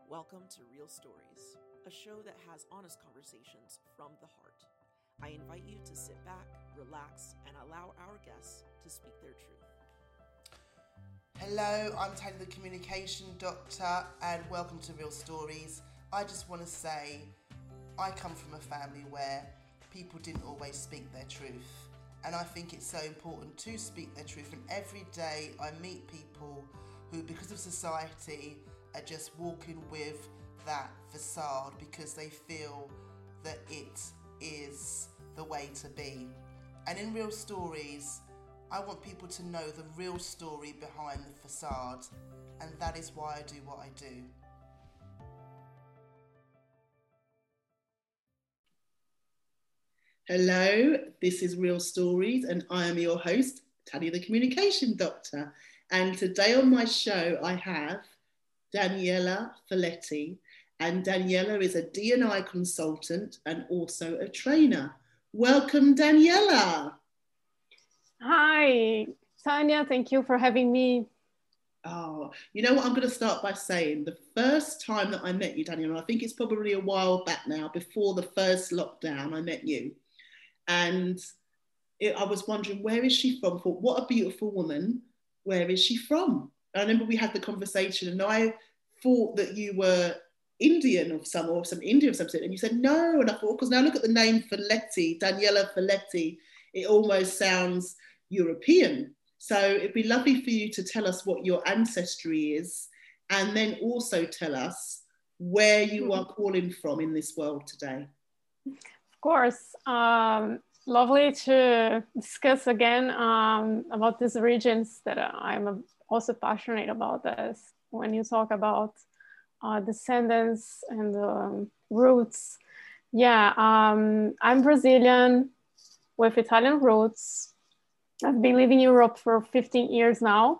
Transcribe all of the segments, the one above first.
Welcome to Real Stories, a show that has honest conversations from the heart. I invite you to sit back, relax, and allow our guests to speak their truth. Hello, I'm Tanya the Communication Doctor, and welcome to Real Stories. I just want to say, I come from a family where people didn't always speak their truth, and I think it's so important to speak their truth. And every day I meet people who, because of society, are just walking with that facade because they feel that it is the way to be. And in Real Stories, I want people to know the real story behind the facade, and that is why I do what I do. Hello, this is Real Stories, and I am your host, Tanya the Communication Doctor. And today on my show, I have Daniela Folletti, and Daniela is a D&I consultant and also a trainer. Welcome, Daniela. Hi, Tanya. Thank you for having me. Oh, you know what? I'm going to start by saying the first time that I met you, Daniela, I think it's probably a while back now, before the first lockdown, I met you. And I was wondering, where is she from? I thought, what a beautiful woman. Where is she from? I remember we had the conversation and I thought that you were Indian or some Indian of some sort. And you said, no. And I thought, because now look at the name Folletti, Daniela Folletti. It almost sounds European. So it'd be lovely for you to tell us what your ancestry is, and then also tell us where you are calling from in this world today. Of course. Lovely to discuss again about these regions that I'm also passionate about. This when you talk about descendants and roots. Yeah, I'm Brazilian with Italian roots. I've been living in Europe for 15 years now.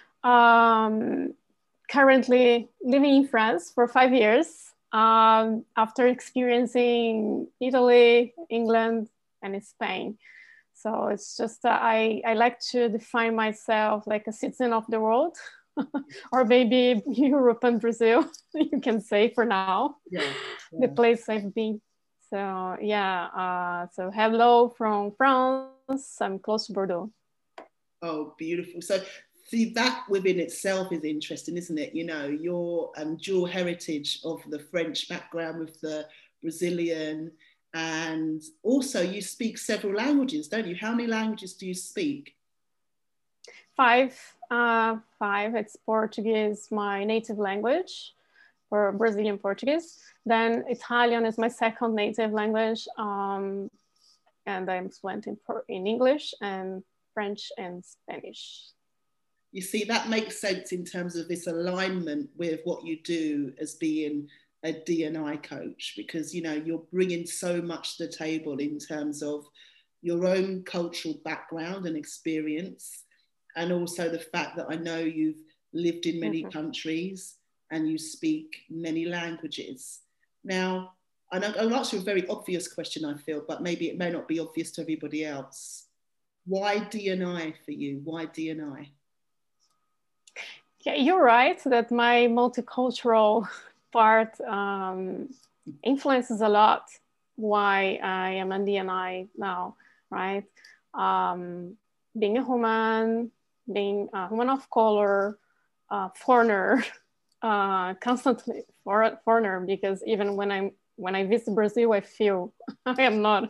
Currently living in France for 5 years after experiencing Italy, England, and Spain. So it's just I like to define myself like a citizen of the world, or maybe Europe and Brazil, you can say for now, the place I've been. So yeah, so hello from France, I'm close to Bordeaux. Oh, beautiful. So see, that within itself is interesting, isn't it? You know, your dual heritage of the French background with the Brazilian, and also you speak several languages, don't you? How many languages do you speak? Five. It's Portuguese, my native language, or Brazilian Portuguese. Then Italian is my second native language, and I'm fluent in English and French and Spanish. You see, that makes sense in terms of this alignment with what you do as being a D&I coach, because, you know, you're bringing so much to the table in terms of your own cultural background and experience, and also the fact that I know you've lived in many countries and you speak many languages. Now, I'll ask you a very obvious question, I feel, but maybe it may not be obvious to everybody else. Why D&I for you? Why D&I? Yeah, you're right that my multicultural part influences a lot why I am a D&I now, right? Being a woman, being a woman of color, foreigner, constantly foreigner, because even when I visit Brazil, I feel I am not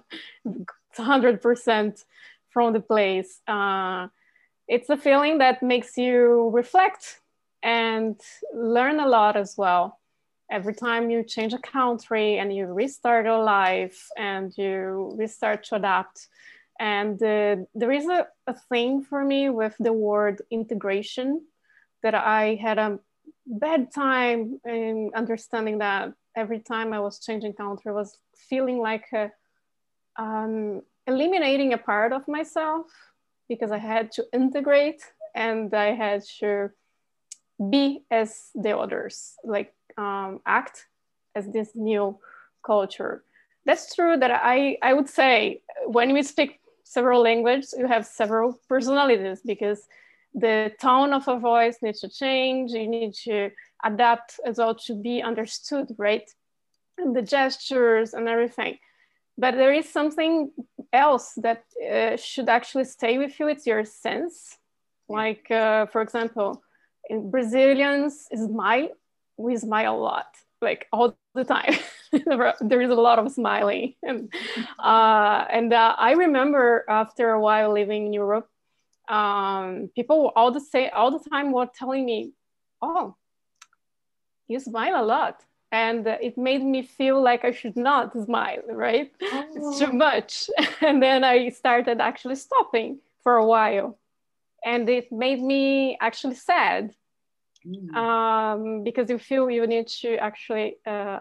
100% from the place. It's a feeling that makes you reflect and learn a lot as well. Every time you change a country and you restart your life and you restart to adapt. And there is a thing for me with the word integration that I had a bad time in understanding, that every time I was changing country, I was feeling like eliminating a part of myself, because I had to integrate and I had to be as the others, like act as this new culture. That's true that I would say when we speak several languages, you have several personalities, because the tone of a voice needs to change. You need to adapt as well to be understood, right? And the gestures and everything. But there is something else that should actually stay with you. It's your sense. Like, for example, in Brazilians smile, we smile a lot, like all the time. There is a lot of smiling. And I remember after a while living in Europe, people all the time were telling me, oh, you smile a lot. And it made me feel like I should not smile, right? Oh. It's too much. And then I started actually stopping for a while. And it made me actually sad because you feel you need to actually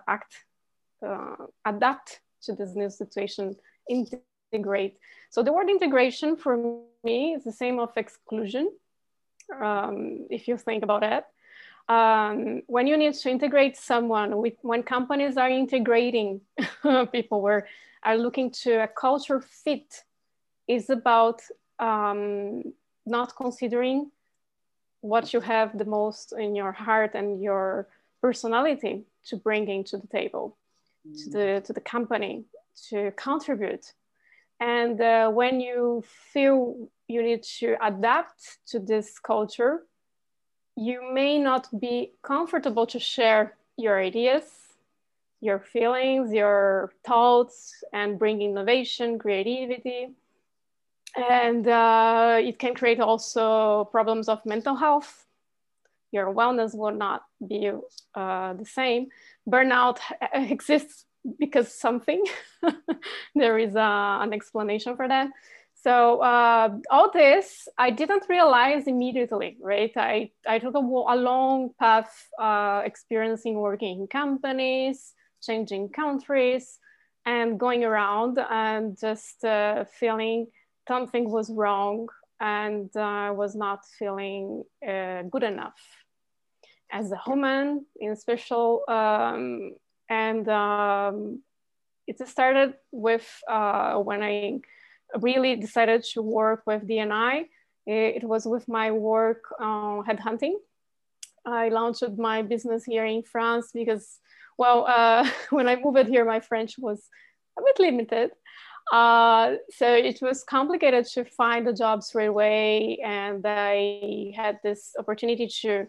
adapt to this new situation, integrate. So the word integration for me is the same of exclusion, if you think about it. When you need to integrate someone, when companies are integrating people are looking to a culture fit, is about not considering what you have the most in your heart and your personality to bring into the table, to the company, to contribute. And when you feel you need to adapt to this culture, you may not be comfortable to share your ideas, your feelings, your thoughts, and bring innovation, creativity. And it can create also problems of mental health. Your wellness will not be the same. Burnout exists because something. There is an explanation for that. So all this, I didn't realize immediately, right? I took a long path experiencing working in companies, changing countries, and going around and just feeling something was wrong and I was not feeling good enough as a human in special. It started with when I really decided to work with D&I. It was with my work on headhunting. I launched my business here in France because, well, when I moved here, my French was a bit limited. So it was complicated to find a job straight away. And I had this opportunity to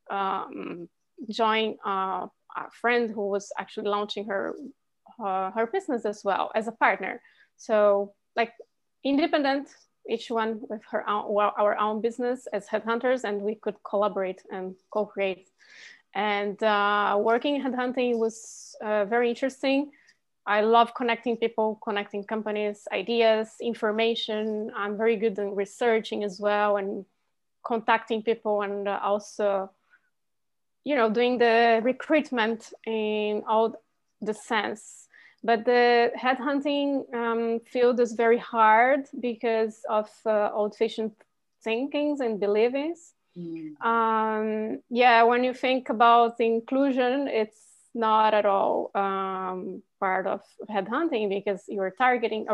join a friend who was actually launching her business as well as a partner. So like independent, each one with our own business as headhunters, and we could collaborate and co-create. And working in headhunting was very interesting. I love connecting people, connecting companies, ideas, information. I'm very good in researching as well and contacting people, and also, doing the recruitment in all the sense. But the headhunting field is very hard because of old-fashioned thinkings and beliefs. When you think about inclusion, it's not at all part of headhunting because you're targeting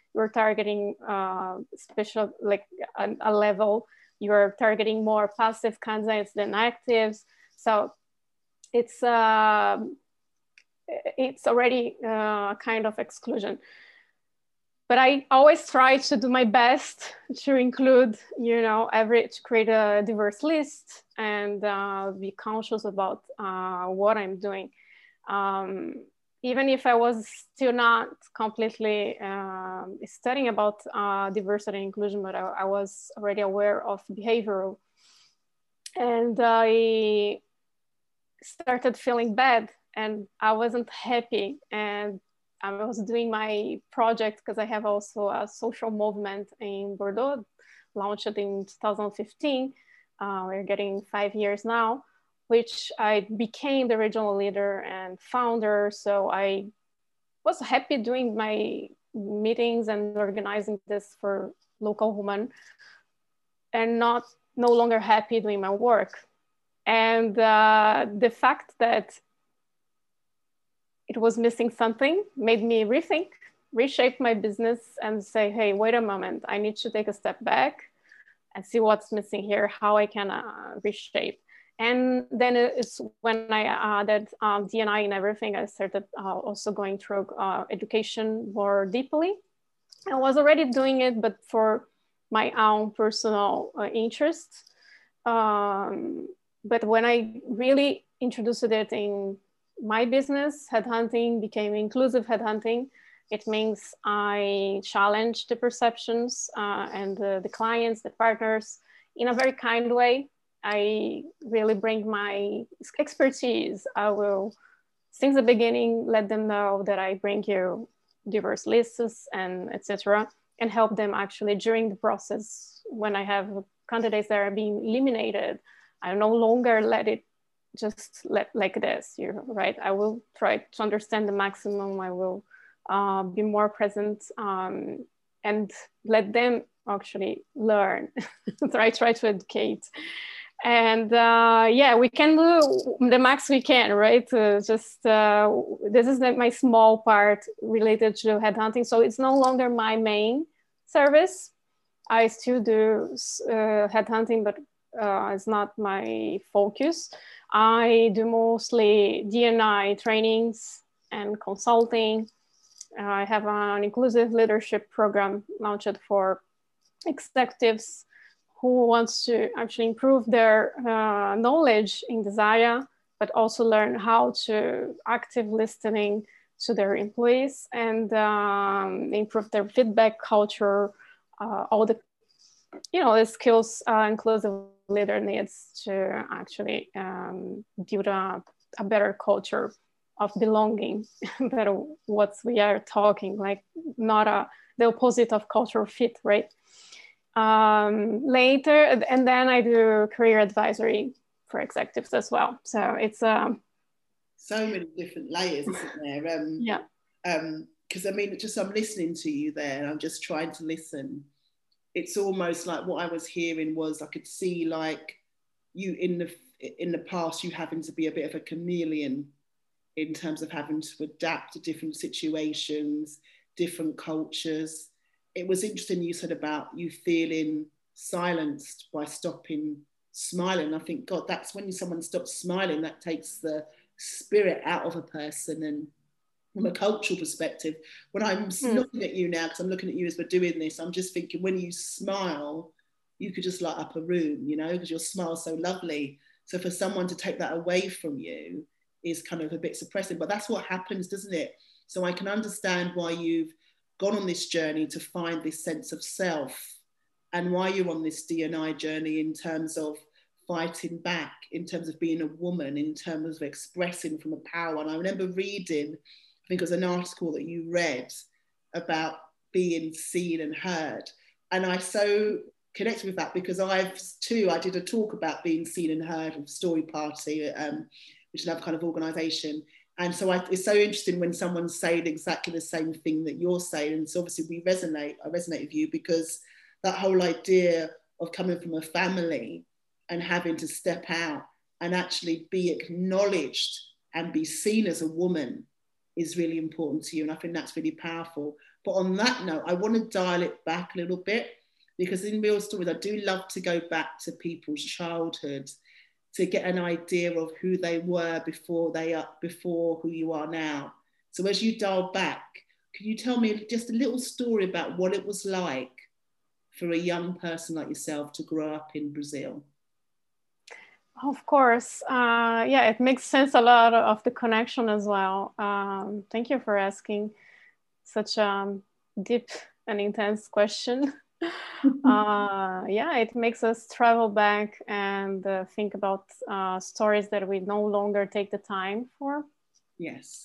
special, like a level, you're targeting more passive candidates than actives. So it's already kind of exclusion. But I always try to do my best to include, to create a diverse list and be conscious about what I'm doing. Even if I was still not completely studying about diversity and inclusion, but I was already aware of behavioral. And I started feeling bad and I wasn't happy. And I was doing my project because I have also a social movement in Bordeaux, launched in 2015. We're getting 5 years now, which I became the regional leader and founder. So I was happy doing my meetings and organizing this for local women, and no longer happy doing my work. And the fact that it was missing something made me reshape my business and say, hey, wait a moment, I need to take a step back and see what's missing here, how I can reshape. And then it's when I added D&I and everything, I started also going through education more deeply. I was already doing it, but for my own personal interests. But when I really introduced it in my business, headhunting became inclusive headhunting. It means I challenge the perceptions and the clients, the partners in a very kind way. I really bring my expertise. I will, since the beginning, let them know that I bring you diverse lists and etc. and help them actually during the process. When I have candidates that are being eliminated, I no longer let it just like this, right? I will try to understand the maximum. I will be more present and let them actually learn. I try to educate. And yeah, we can do the max we can, right? This is my small part related to headhunting. So it's no longer my main service. I still do headhunting, but it's not my focus. I do mostly D&I trainings and consulting. I have an inclusive leadership program launched for executives who wants to actually improve their knowledge in Desire, but also learn how to active listening to their employees and improve their feedback culture, all the the skills inclusive leader needs to actually build a better culture of belonging. That what we are talking, like not the opposite of cultural fit, right? Later, and then I do career advisory for executives as well. So it's so many different layers, isn't there? Yeah. Because I mean, just I'm listening to you there, and I'm just trying to listen. It's almost like what I was hearing was I could see like you in the past, you having to be a bit of a chameleon in terms of having to adapt to different situations, different cultures. It was interesting you said about you feeling silenced by stopping smiling. I think, God, that's when someone stops smiling, that takes the spirit out of a person. And from a cultural perspective, when I'm looking at you now, because I'm looking at you as we're doing this, I'm just thinking when you smile, you could just light up a room, because your smile's so lovely. So for someone to take that away from you is kind of a bit suppressing, but that's what happens, doesn't it? So I can understand why you've gone on this journey to find this sense of self and why you're on this D&I journey in terms of fighting back, in terms of being a woman, in terms of expressing from a power. And I remember reading, I think it was an article that you read about being seen and heard. And I so connected with that because I did a talk about being seen and heard with Story Party, which is another kind of organisation. And so it's so interesting when someone's saying exactly the same thing that you're saying. And so obviously I resonate with you because that whole idea of coming from a family and having to step out and actually be acknowledged and be seen as a woman is really important to you. And I think that's really powerful. But on that note, I want to dial it back a little bit because in Real Stories, I do love to go back to people's childhood to get an idea of who they were before who you are now. So as you dial back, can you tell me just a little story about what it was like for a young person like yourself to grow up in Brazil? Of course. Yeah, it makes sense a lot of the connection as well. Thank you for asking such a deep and intense question. Yeah, it makes us travel back and think about stories that we no longer take the time for. Yes.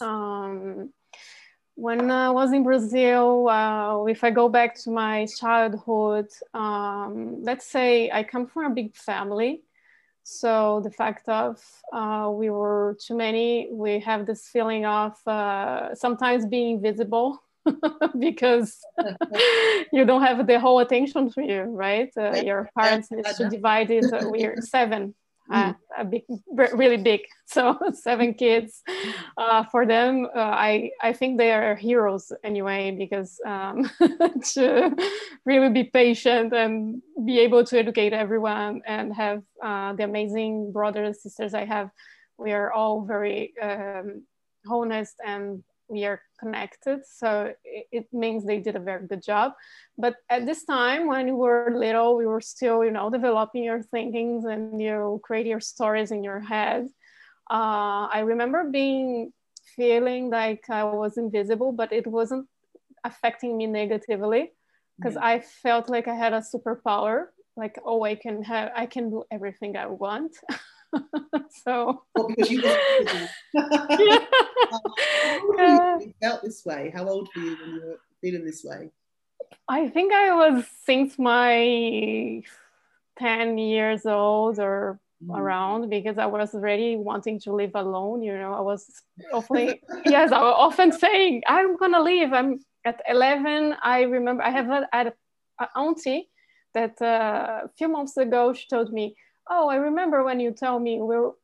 When I was in Brazil, if I go back to my childhood, let's say I come from a big family. So the fact of we were too many, we have this feeling of sometimes being visible because you don't have the whole attention to you, right? Your parents need to divide it. We're 7 a big, really big. So 7 kids. For them, I think they are heroes anyway, because to really be patient and be able to educate everyone and have the amazing brothers and sisters I have. We are all very honest and we are connected. So it means they did a very good job. But at this time, when we were little, we were still, developing your thinkings and you create your stories in your head. I remember feeling like I was invisible, but it wasn't affecting me negatively, because I felt like I had a superpower. Like, oh, I can do everything I want. So because you were yeah. you felt this way. How old were you when you were feeling this way? I think I was since my 10 years old or around, because I was already wanting to live alone. I was often I was often saying I'm gonna leave. I'm at 11. I remember I have an auntie that a few months ago she told me, oh, I remember when you told me you were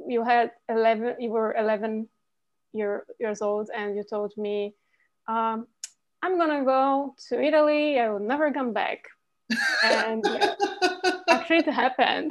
11 years old, and you told me, I'm gonna go to Italy, I will never come back. And actually it happened.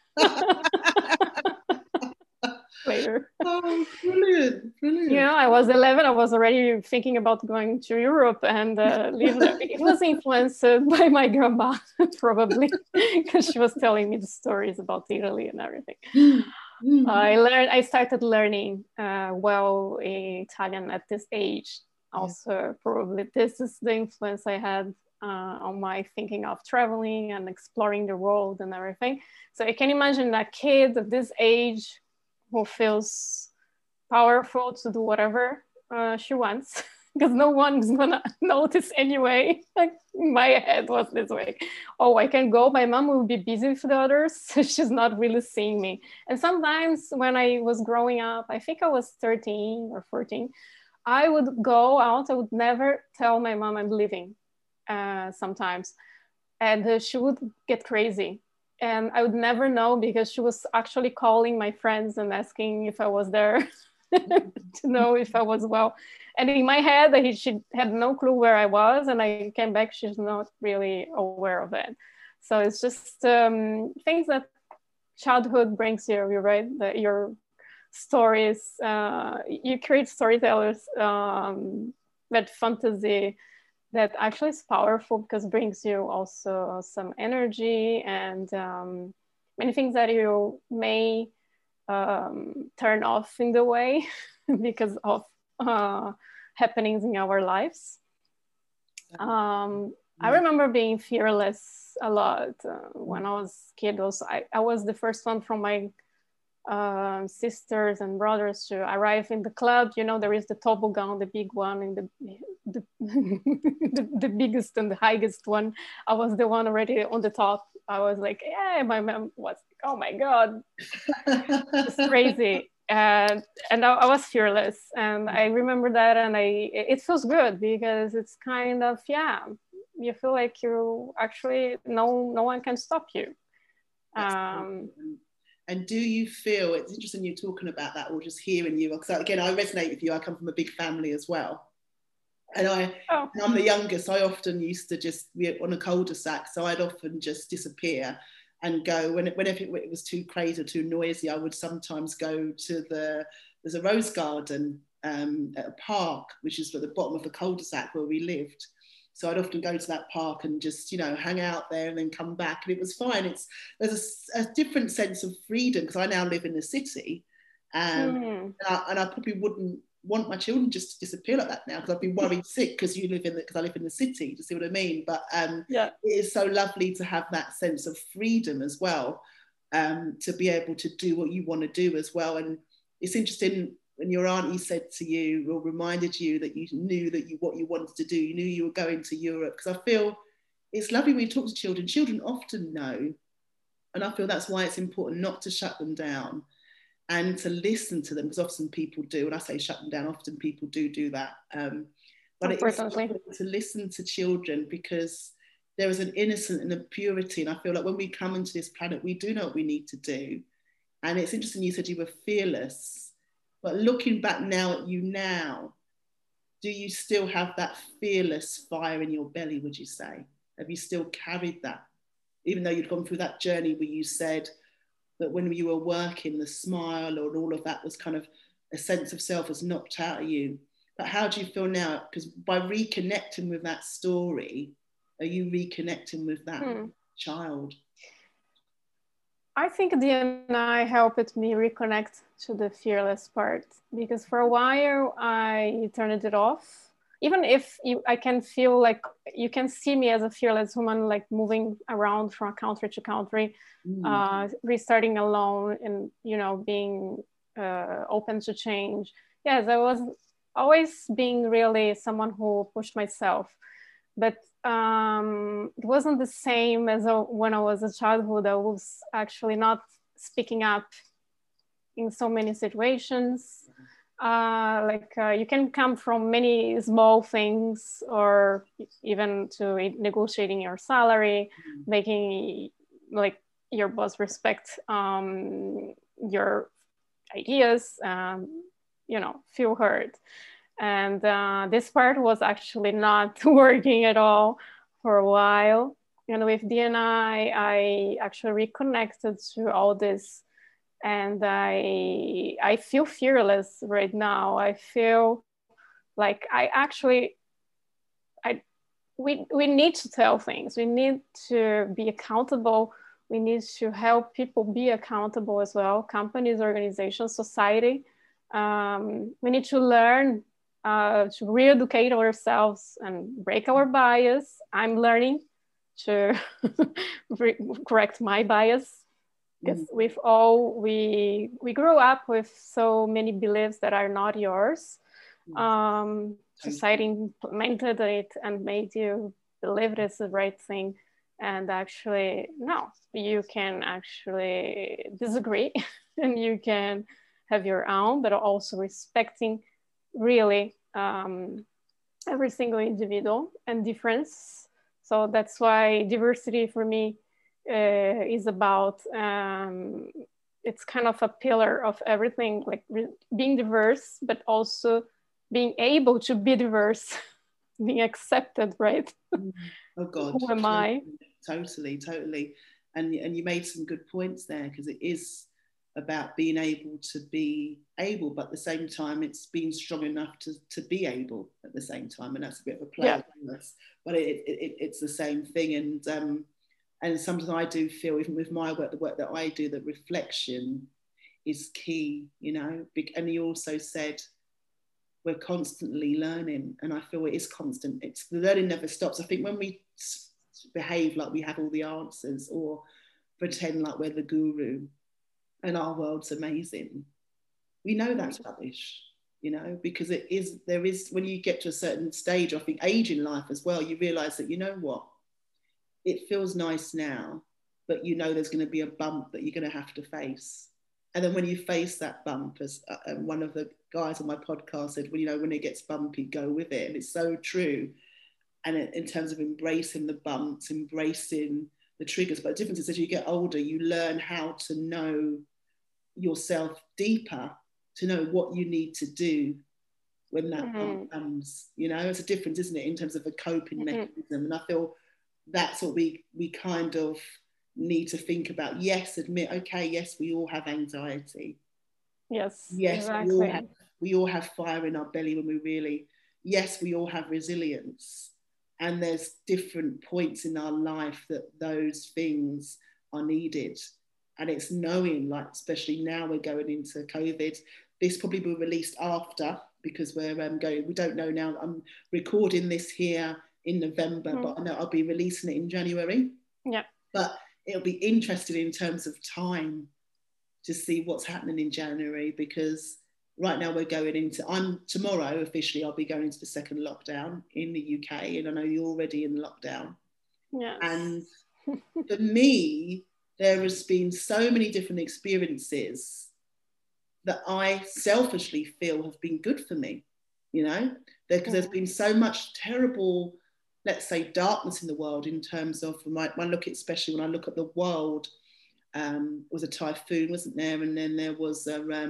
Later. Oh, brilliant. I was 11. I was already thinking about going to Europe and live there. It was influenced by my grandma, probably, because she was telling me the stories about Italy and everything. I started learning Italian at this age. Also, probably this is the influence I had on my thinking of traveling and exploring the world and everything. So I can imagine a kid at this age who feels powerful to do whatever she wants, because no one's gonna notice anyway. Like, my head was this way. Oh, I can go, my mom will be busy with the others, so she's not really seeing me. And sometimes when I was growing up, I think I was 13 or 14, I would go out, I would never tell my mom I'm leaving sometimes. And she would get crazy. And I would never know, because she was actually calling my friends and asking if I was there to know if I was well. And in my head, she had no clue where I was. And I came back, she's not really aware of it. So it's just things that childhood brings you, right? That your stories, you create storytellers, that fantasy that actually is powerful, because it brings you also some energy and many things that you may turn off in the way because of happenings in our lives. I remember being fearless a lot when I was a kid. Also, I was the first one from my sisters and brothers to arrive in the club. There is the toboggan, the big one, and the biggest and the highest one. I was the one already on the top. I was like, yeah, my mom was like, oh my God, it's crazy. And I was fearless. And I remember that, and it feels good, because it's kind of, you feel like you actually, no one can stop you. And do you feel, it's interesting you're talking about that, or just hearing you, because again, I resonate with you. I come from a big family as well. And I'm the youngest. I often used to just be on a cul-de-sac, so I'd often just disappear and go, whenever it was too crazy or too noisy, I would sometimes go to there's a rose garden at a park, which is at the bottom of the cul-de-sac where we lived. So I'd often go to that park and just, hang out there and then come back. And it was fine. There's a different sense of freedom, because I now live in the city. And I probably wouldn't want my children just to disappear like that now, because I'd be worried sick because I live in the city. Do you see what I mean? But it is so lovely to have that sense of freedom as well, to be able to do what you want to do as well. And it's interesting, when your auntie said to you, or reminded you, that you knew what you wanted to do, you knew you were going to Europe, because I feel it's lovely when you talk to children. Children often know, and I feel that's why it's important not to shut them down and to listen to them, because often people do. When I say shut them down, often people do that. But it is important to listen to children, because there is an innocence and a purity. And I feel like when we come into this planet, we do know what we need to do. And it's interesting, you said you were fearless, but looking back now at you now, do you still have that fearless fire in your belly, would you say? Have you still carried that? Even though you'd gone through that journey where you said that when you were working, the smile or all of that was kind of a sense of self was knocked out of you. But how do you feel now? Because by reconnecting with that story, are you reconnecting with that child? I think D&I helped me reconnect to the fearless part, because for a while I turned it off. Even if I can feel like you can see me as a fearless woman, like moving around from country to country, restarting alone, and being open to change. Yes, I was always being really someone who pushed myself, but it wasn't the same as when I was a childhood. I was actually not speaking up in so many situations. You can come from many small things, or even to negotiating your salary, making like your boss respect your ideas, feel heard. And this part was actually not working at all for a while. And with D&I, I actually reconnected to all this. And I feel fearless right now. I feel like we need to tell things. We need to be accountable. We need to help people be accountable as well. Companies, organizations, society. We need to learn to re-educate ourselves and break our bias. I'm learning to correct my bias, because we grew up with so many beliefs that are not yours. Society implemented it and made you believe it's the right thing, and actually no, you can actually disagree and you can have your own, but also respecting really every single individual and difference. So that's why diversity for me is about, it's kind of a pillar of everything, like being diverse, but also being able to be diverse, being accepted, right? Oh God. Who am I? Totally. And you made some good points there, because it is about being able to be able, but at the same time it's being strong enough to be able at the same time, and that's a bit of a play on us, but it's the same thing. And sometimes I do feel, even with my work, the work that I do, that reflection is key, and you also said we're constantly learning, and I feel it is constant. It's the learning never stops. I think when we behave like we have all the answers, or pretend like we're the guru and our world's amazing, we know that's rubbish, because there is when you get to a certain stage, I think age in life as well, you realize that, what, it feels nice now, but there's going to be a bump that you're going to have to face. And then when you face that bump, as one of the guys on my podcast said, well, when it gets bumpy, go with it. And it's so true. And in terms of embracing the bumps, embracing the triggers, but the difference is, as you get older, you learn how to know yourself deeper, to know what you need to do when that bump comes. It's a difference, isn't it, in terms of a coping mechanism. And I feel that's what we kind of need to think about. Yes, admit, okay, yes, we all have anxiety. Yes, exactly. we all have fire in our belly when we really, yes, we all have resilience. And there's different points in our life that those things are needed. And it's knowing, like, especially now we're going into COVID, this probably will be released after, because we don't know now. I'm recording this here in November, but I know I'll be releasing it in January. Yeah. But it'll be interesting in terms of time to see what's happening in January, because right now we're going into, tomorrow officially, I'll be going into the second lockdown in the UK, and I know you're already in lockdown. Yes. And for me, there has been so many different experiences that I selfishly feel have been good for me, because there's been so much terrible, let's say, darkness in the world, in terms of, especially when I look at the world was a typhoon, wasn't there? And then there was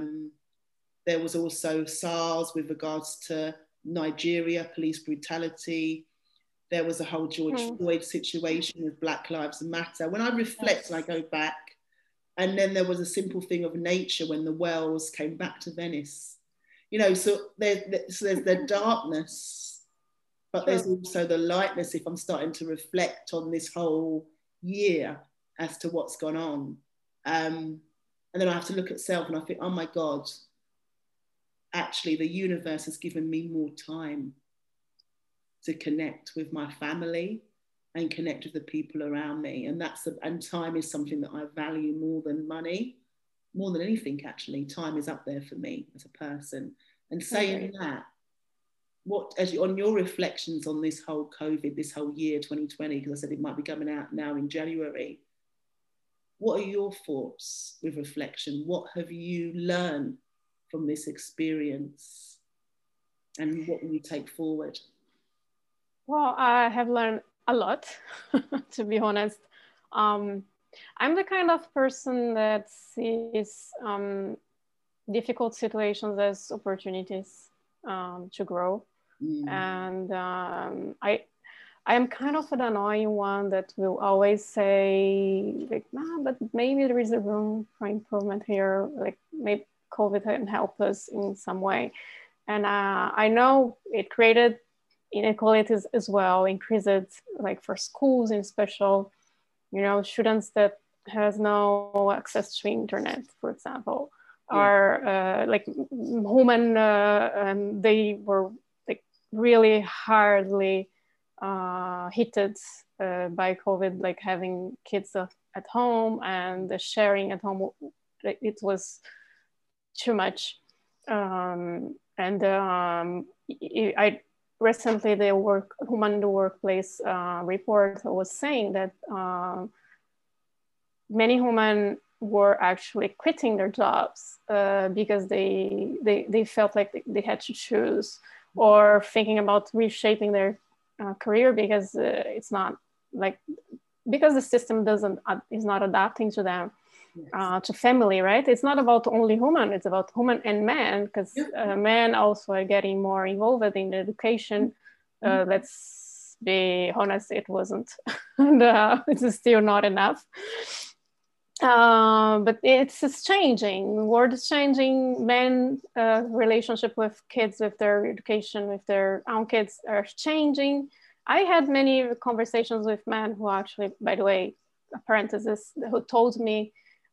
also SARS with regards to Nigeria, police brutality. There was a whole George Floyd situation with Black Lives Matter. When I reflect and I go back, and then there was a simple thing of nature when the whales came back to Venice. You know, so there's the darkness, but there's also the lightness if I'm starting to reflect on this whole year as to what's gone on. And then I have to look at self and I think, oh my God, actually the universe has given me more time to connect with my family and connect with the people around me. And time is something that I value more than money, more than anything actually. Time is up there for me as a person. And saying that, on your reflections on this whole COVID, this whole year 2020, because I said it might be coming out now in January, what are your thoughts with reflection? What have you learned from this experience? And what will you take forward? Well, I have learned a lot, to be honest. I'm the kind of person that sees difficult situations as opportunities to grow. And I am kind of an annoying one that will always say, like, nah, but maybe there is a room for improvement here. Like, maybe COVID can help us in some way. And I know it created inequalities as well, increased it, like for schools in special, you know, students that has no access to internet, for example, or like women, and they were like really hardly hit by COVID, like having kids at home and the sharing at home, it was too much. I recently the Women in the Workplace report was saying that many women were actually quitting their jobs because they felt like they had to choose, or thinking about reshaping their career because it's not like, because the system is not adapting to them. To family, right? It's not about only women, it's about women and men, because men also are getting more involved in education. Let's be honest, it wasn't, and it's still not enough. But it's changing. The world is changing. Men relationship with kids, with their education, with their own kids are changing. I had many conversations with men who actually, by the way, parenthesis, who told me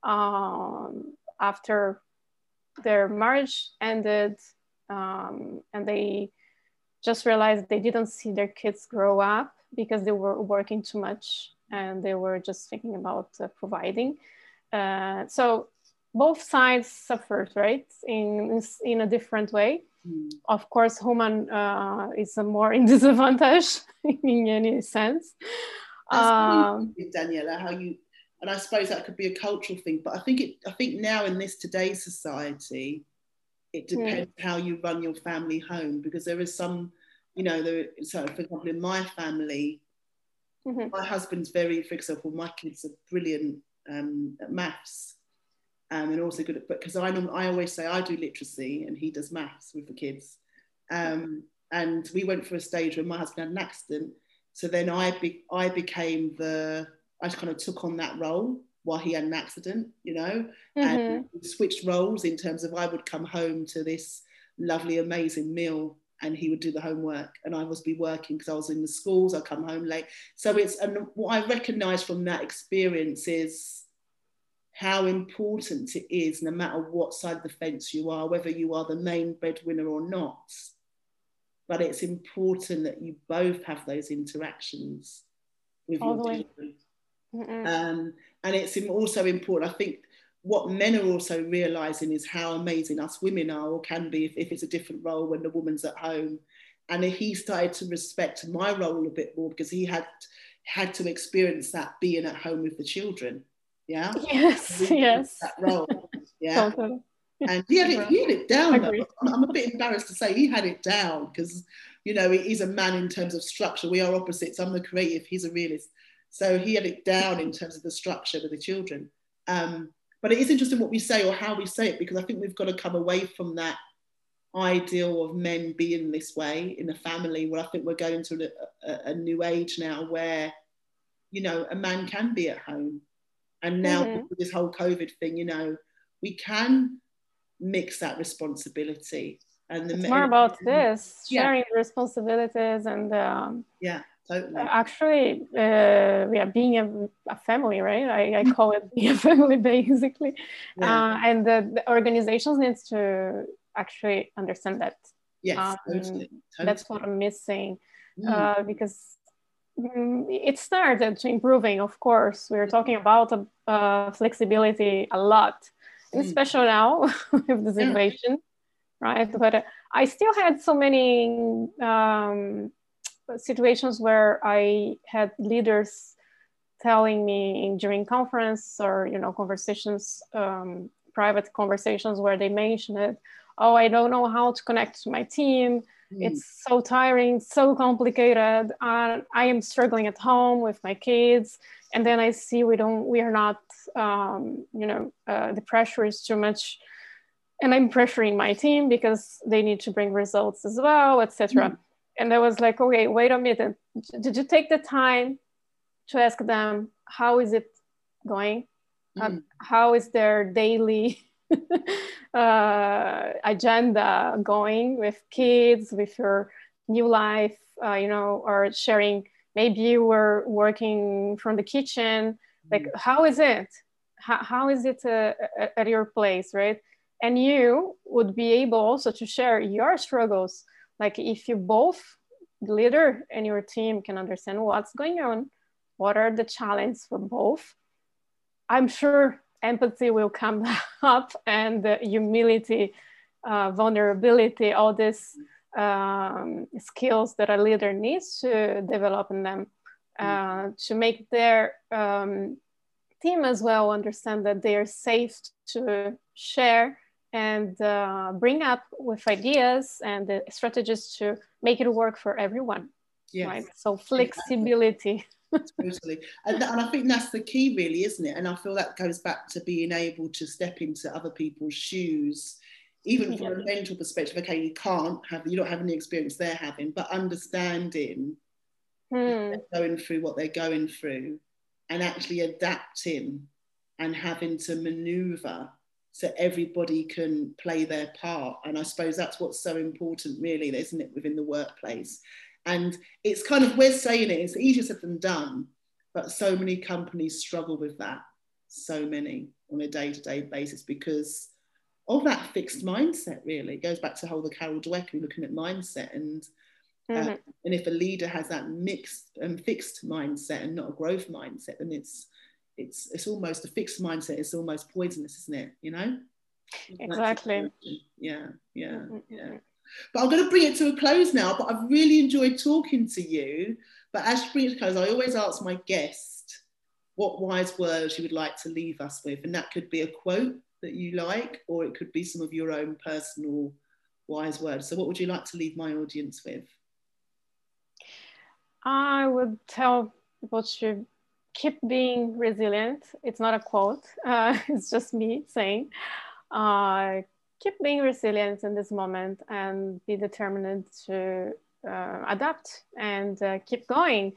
after their marriage ended, and they just realized they didn't see their kids grow up because they were working too much and they were just thinking about providing. So both sides suffered, right? In a different way. Of course, woman is more in disadvantage in any sense. Daniela, how you, and I suppose that could be a cultural thing, but I think now in today's society, it depends how you run your family home, because there is some, you know, so for example, in my family, my husband's very, for example, my kids are brilliant at maths, and also good at, because I always say I do literacy and he does maths with the kids, and we went through a stage where my husband had an accident, so then I kind of took on that role while he had an accident, you know, and we switched roles in terms of I would come home to this lovely, amazing meal and he would do the homework and I was be working because I was in the schools, I'd come home late. So and what I recognise from that experience is how important it is, no matter what side of the fence you are, whether you are the main breadwinner or not, but it's important that you both have those interactions with your children. And it's also important, I think what men are also realising is how amazing us women are, or can be, if it's a different role when the woman's at home. And he started to respect my role a bit more because he had to experience that being at home with the children. Yeah. Yes. That role. Yeah. Totally. And he had it down. I'm a bit embarrassed to say he had it down because, you know, he's a man in terms of structure. We are opposites. I'm the creative. He's a realist. So he had it down in terms of the structure with the children. But it is interesting what we say or how we say it, because I think we've got to come away from that ideal of men being this way in a family, where I think we're going to a new age now where, you know, a man can be at home. And now with this whole COVID thing, you know, we can mix that responsibility. And it's more about this, sharing responsibilities and totally. Actually, being a family, right? I call it being a family, basically. And the organizations needs to actually understand that. Yes, totally. That's what I'm missing, because it started to improving. Of course, we're talking about flexibility a lot, and especially now with the situation, right? But I still had so many situations where I had leaders telling me during conference or, you know, conversations, private conversations, where they mentioned it. Oh, I don't know how to connect to my team. It's so tiring, so complicated. I am struggling at home with my kids. And then I see we are not, the pressure is too much. And I'm pressuring my team because they need to bring results as well, etc. And I was like, okay, wait a minute. Did you take the time to ask them, how is it going? How is their daily agenda going with kids, with your new life, or sharing? Maybe you were working from the kitchen. Like, how is it? How is it at your place, right? And you would be able also to share your struggles. Like, if you both, the leader and your team, can understand what's going on, what are the challenges for both, I'm sure empathy will come up, and the humility, vulnerability, all these skills that a leader needs to develop in them to make their team as well understand that they are safe to share and bring up with ideas and the strategies to make it work for everyone. Yes. Right? So flexibility. Totally. And I think that's the key, really, isn't it? And I feel that goes back to being able to step into other people's shoes, even from a mental perspective. Okay, you don't have any experience they're having, but understanding they're going through what they're going through and actually adapting and having to maneuver so everybody can play their part. And I suppose that's what's so important, really, isn't it, within the workplace? And it's kind of, we're saying it's easier said than done, but so many companies struggle with that, so many, on a day-to-day basis, because of that fixed mindset, really. It goes back to the Carol Dweck, we're looking at mindset, and if a leader has that mixed and fixed mindset and not a growth mindset, then it's almost a fixed mindset. It's almost poisonous, isn't it? You know? Exactly. Yeah. But I'm going to bring it to a close now. But I've really enjoyed talking to you. But as we bring it to a close, I always ask my guest what wise words you would like to leave us with, and that could be a quote that you like, or it could be some of your own personal wise words. So, what would you like to leave my audience with? I would tell people to keep being resilient. It's not a quote, it's just me saying, keep being resilient in this moment and be determined to adapt and keep going.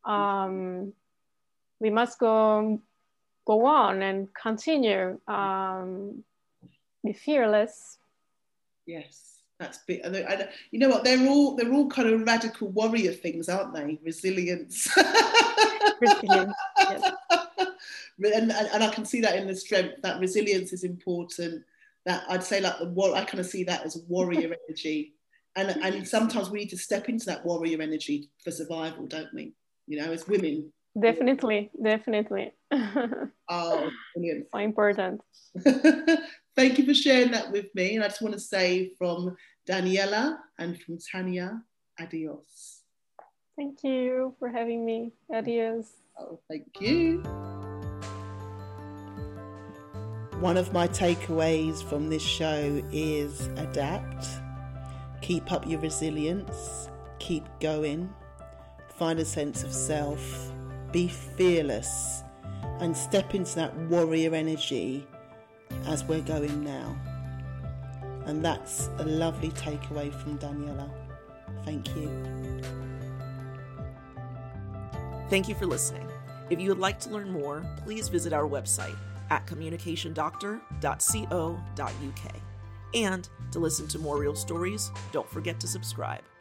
We must go on and continue. Be fearless. Yes. That's big. And you know what? They're all kind of radical warrior things, aren't they? Resilience. Resilience. Yes. And I can see that in the strength. That resilience is important. That I'd say, like I kind of see that as warrior energy. And sometimes we need to step into that warrior energy for survival, don't we? You know, as women. Definitely. Oh, brilliant. So important. Thank you for sharing that with me. And I just want to say from Daniela and from Tanya, adios. Thank you for having me. Adios. Oh, thank you. One of my takeaways from this show is adapt. Keep up your resilience. Keep going. Find a sense of self. Be fearless. and step into that warrior energy as we're going now. And that's a lovely takeaway from Daniela. Thank you. Thank you for listening. If you would like to learn more, please visit our website at communicationdoctor.co.uk. And to listen to more real stories, don't forget to subscribe.